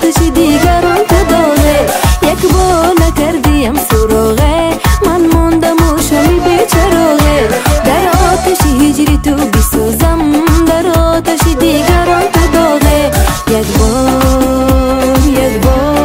آتش دیگران تو داغه. یک بار نکردیم سراغه، من موندم و شمی بیچراغه. در آتش هجری تو بسوزم، در آتش دیگران تو داغه. یک بار یک بار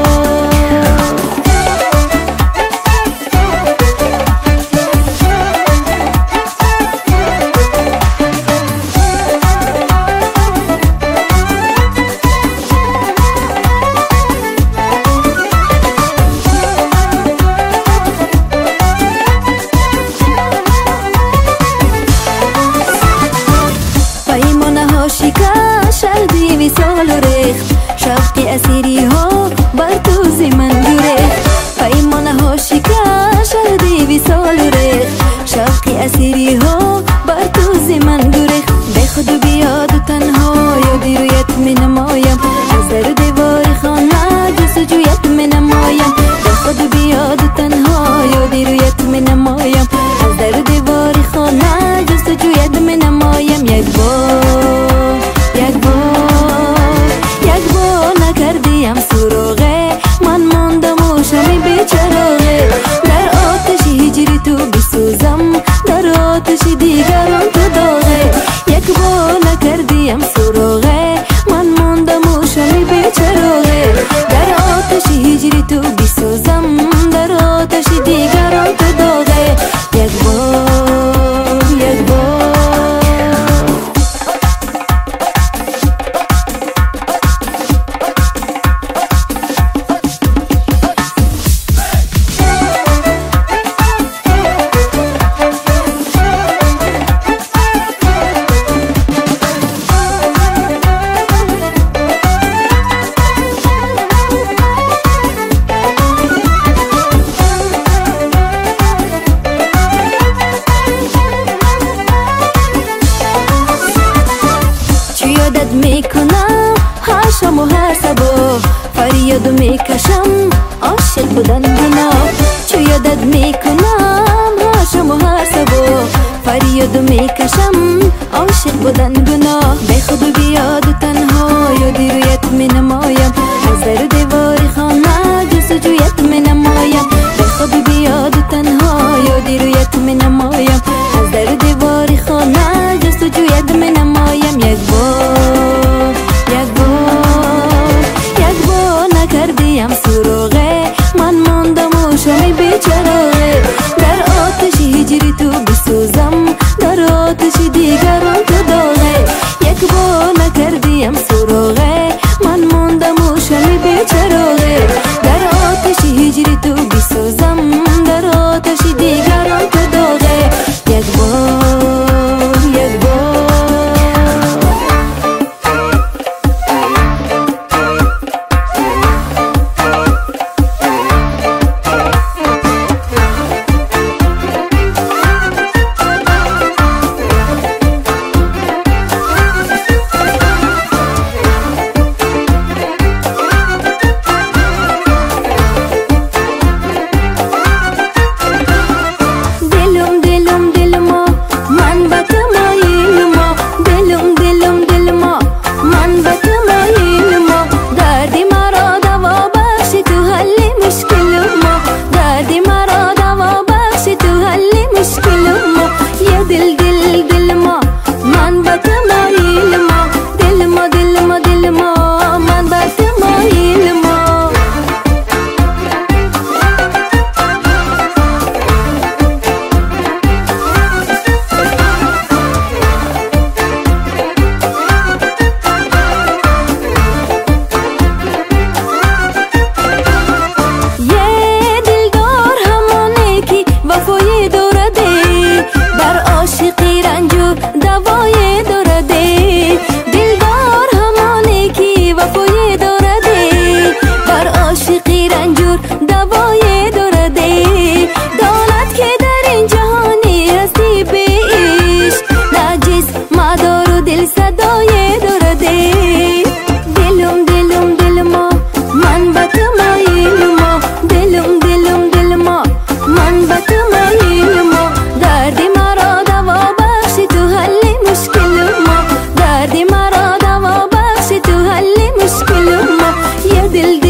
شهدی وصال و ریخت، شوق اسیری ها بر تو زمن گریخت. پیمانه ها شکست، شهدی وصال و ریخت، شوق اسیری ها بر تو زمن گریخت. به خود بیاد و تنها یادی رویت می نمایم، از در دیوار خانه جستجویت می نمایم. به خود بیاد و تنها یادی رویت می نمایم، از در دیوار خانه جستجویت می نمایم. یک بار یک بار یک بار نکردیم سراغه، من ماندم و شمی بیچراغه. در آتش هجری تو بسوزم، در آتش دیگران تو داغه. یک بار نکردیم سراغه، من ماندم و شمی بیچراغه. در آتش هجری تو بسوزم، در آتش دیگران تو داغه. یک بار یک بار میکنم هاشم و حسبا، فریاد میکشم عاشق بودن گناه. چو یادت میکنم هاشم و حسبا، فریاد میکشم عاشق بودن گناه. به خود بیاد و تنها یادی رویت می نمایم، از در دیوار خانه جستجویت می نمایم. به خود بیاد و تنها یادی رویت می نمایم، از در دیوار خانه جستجویت می نمایم. یک بار یک بار یک بار نکردیم سراغه، من ماندم و شمی بیچراغه. در آتش هجری تو بسوزم، در آتش دیگران تو داغه. یک بار نکردیم سراغه، من ماندم و شمی بیچراغه. در آتش هجری تو بسوزم، در آتش دیگران تو داغه. یک بار یک بار दिल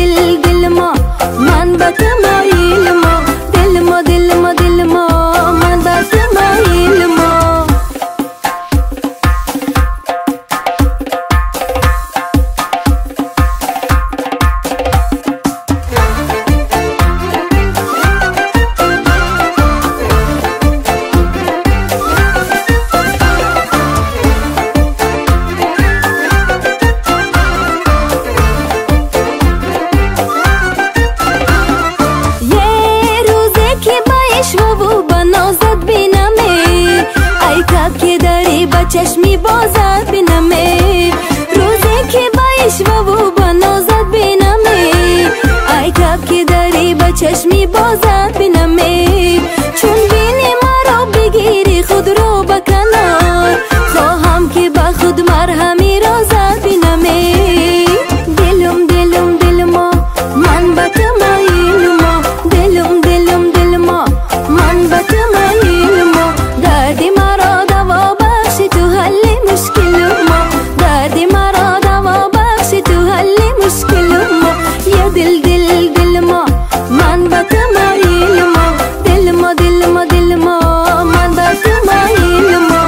چشمی بازت بینمی، چون بینی مرا بگیری خود رو بکنار، خواهم که با خود مرهمی رازت بینمی. دلم دلم دل ما من به تو مایل ما، دلم دلم دل ما من به تو مایل ما، دردی مرا دوا بخشی تو حل مشکل ما، دردی مرا دوا بخشی تو حل مشکل ما. یا دل دل دل ما من به تو مایل ما، دل ما دل ما دل ما من به تو مایل ما.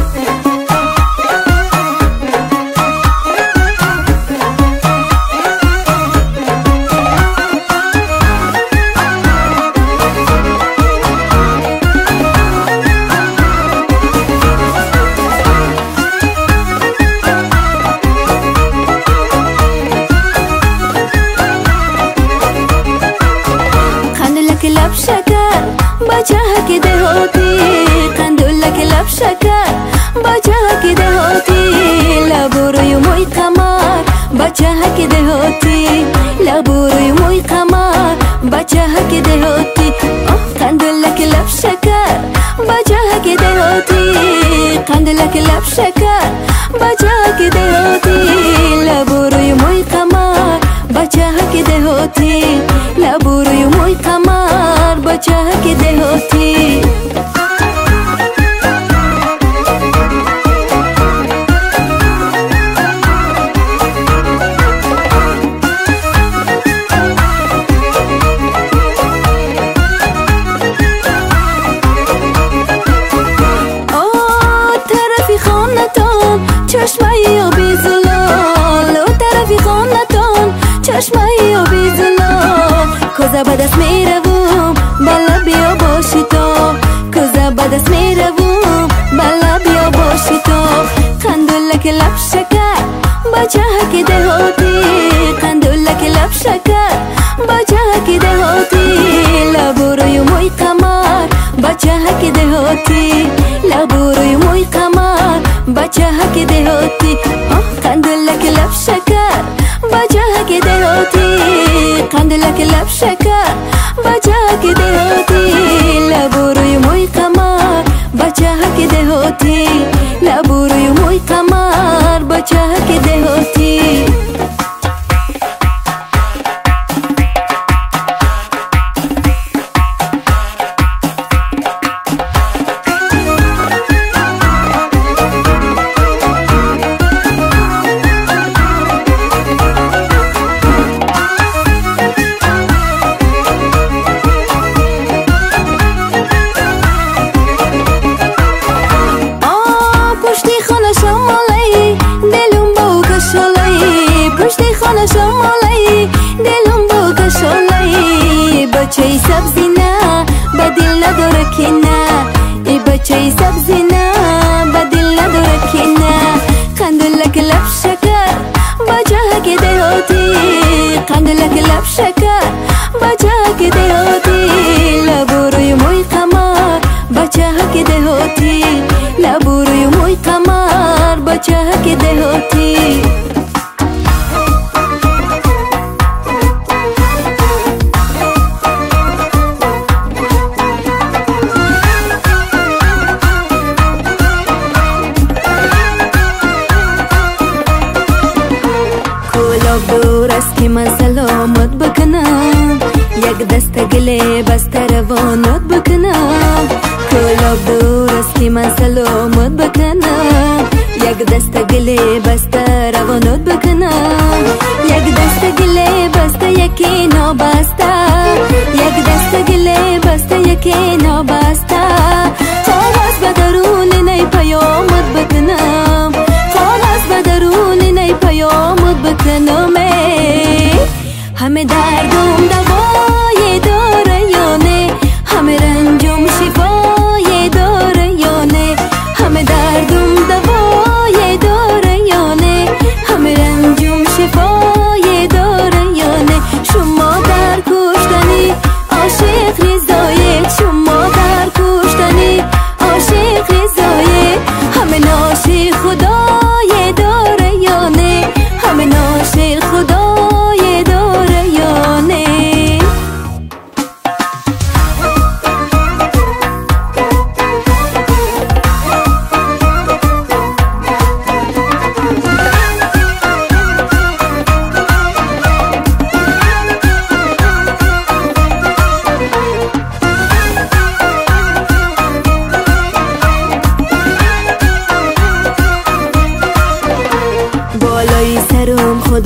لب شکر بچه که دهاتی، قندولک لب شکر بچه که دهاتی، لبو روی موی قمر بچه که دهاتی، لبو روی موی قمر بچه که دهاتی. قندولک لب شکر بچه که دهاتی، قندولک لب شکر بچه که دهاتی، لبو روی موی قمر بچه که دهاتی، لبو روی موی قمر بچه که دهاتی. طرفی خانتان چشمه آبی زلال، طرفی خانتان چشمه آبی زلال، کوزه به دست میروم بالا بیا باشی تو، کوزه به دست میروم بالا بیا باشی تو. قندولک لب شکر بچه که دهاتی، قندولک لب شکر بچه که دهاتی، لبو روی موی قمر بچه که دهاتی، لبو روی موی قمر بچه که دهاتی. قندولک لب شکر بچه که دهاتی، قندولک لب شکر بچه که دهاتی، لبو روی موی قمر بچه که دهاتی، لبو روی موی قمر بچه که دهاتی. پشتی خانه شمالی دلم با کشالی، پشتی خانه شمالی دلم با کشالی، بچه سبزی نه به دل نداره که نه، ای بچه سبزی نه به دل نداره که نه. قندولک لب شکر بچه که دهاتی، قندولک لب شکر بچه که دهاتی، لبو روی موی قمر بچه که دهاتی، لبو روی موی قمر بچه که دهاتی. کلاب دور است که من سلامت بکنم، یک دست گله بسته روانت بکنم. کلاب دور است که من سلامت بکنم، یک دست گله بسته روانت بکنم، یک دست گله بسته یکی نابسته، یک دست گله بسته یکی نابسته. کاغذ به درون نی پیامت بکنم، کاغذ به درون نی پیامت بکنم. همه دردم دوای داره یا نه، همه رنجم شفای داره یا نه، همه دردم دوای داره یا نه، همه رنجم شفای داره یا نه. شما در کشتنی عاشق رضایت، شما در کشتنی عاشق رضایت، همه ناشی خدای داره یا نه، همه ناشی خدای داره یا نه.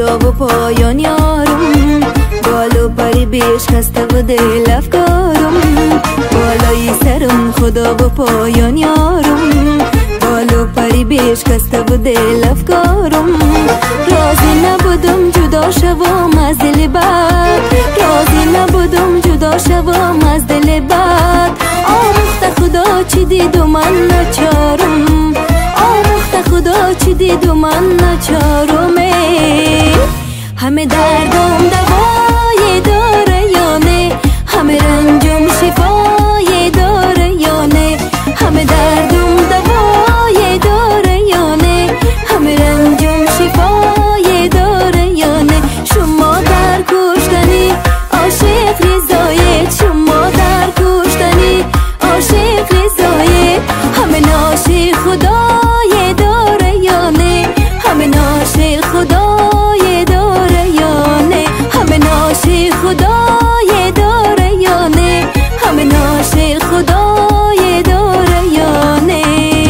خدا و پایان یارم، بال و پری بیش خسته و دل افکارم. بالای سرم خدا و پایان یارم، بال و پری بیش خسته و دل افکارم. راضی نبودم جدا شوم از دل بد، راضی نبودم جدا شوم از دل بد. آموخته خدا چی دید و من نچارم، آموخته خدا چی دید و من نچارم. همه دردم دوای داره یا نه، همه رنجم شفای داره یا نه. همه دردم دوای داره یا نه، همه رنجم شفای داره یا نه. شما در کشتنی عاشق رضایت، شما در کشتنی عاشق رضایت. همه ناشی خدای داره یا نه، همه ناشی خدای داره یا نه. همه ناشی خدای داره یا نه، همه ناشی خدای داره یا نه.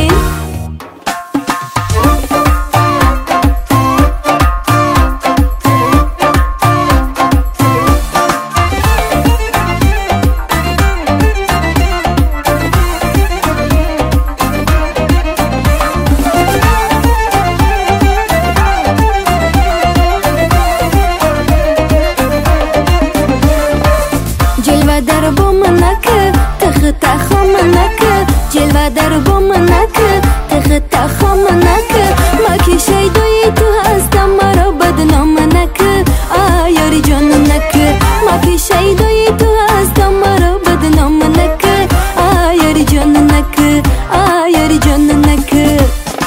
جلوه در بوم نکه تخ تخم نکه، جلوه در بوم نکه تخ تخم نکه. ما کی شیدوی تو هستم مرا بدنام نکه، آیاری جان نکه. ما کی شیدوی تو هستم مرا بدنام نکه، آیاری جان نکه، آیاری جان نکه.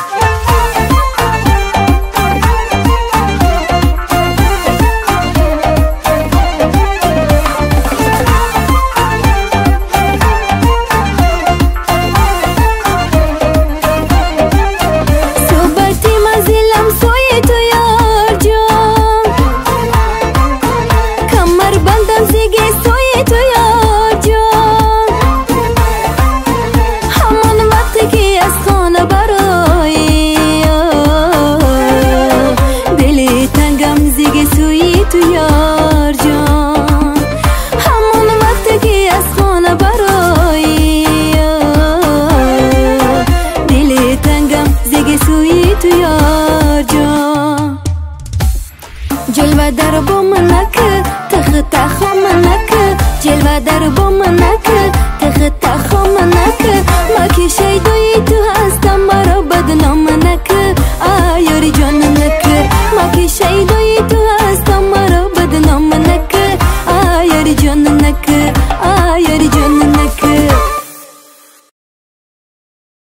تو یار جان همون وقت که از خانه برایی، دل تنگم زگ سوی تو یار جان. جلوه در بوم نکه تخ تخم نکه، جلوه در بوم